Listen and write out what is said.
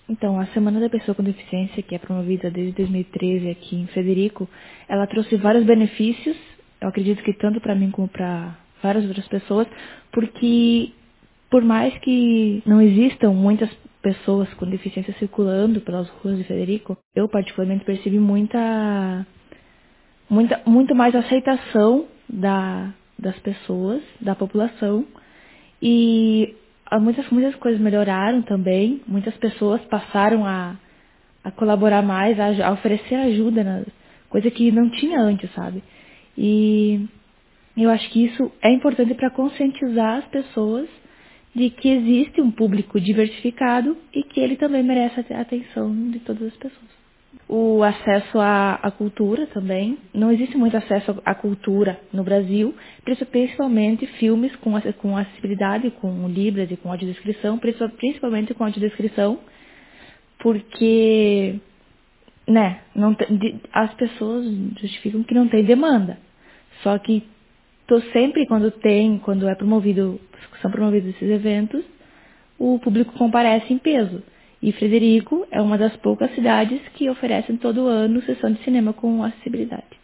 Então, a Semana da Pessoa com Deficiência, que é promovida desde 2013 aqui em Frederico, ela trouxe vários benefícios, eu acredito que tanto para mim como para várias outras pessoas, porque por mais que não existam muitas pessoas com deficiência circulando pelas ruas de Frederico, eu particularmente percebi muito mais aceitação das pessoas, da população. E muitas coisas melhoraram também. Muitas pessoas passaram a colaborar mais, a oferecer ajuda, coisa que não tinha antes, sabe? E eu acho que isso é importante para conscientizar as pessoas de que existe um público diversificado e que ele também merece a atenção de todas as pessoas. O acesso à cultura também. Não existe muito acesso à cultura no Brasil, principalmente filmes com acessibilidade, com libras e com audiodescrição, principalmente com audiodescrição, porque, né, as pessoas justificam que não tem demanda. Só que sempre quando são promovidos esses eventos, o público comparece em peso. E Frederico é uma das poucas cidades que oferecem todo ano sessão de cinema com acessibilidade.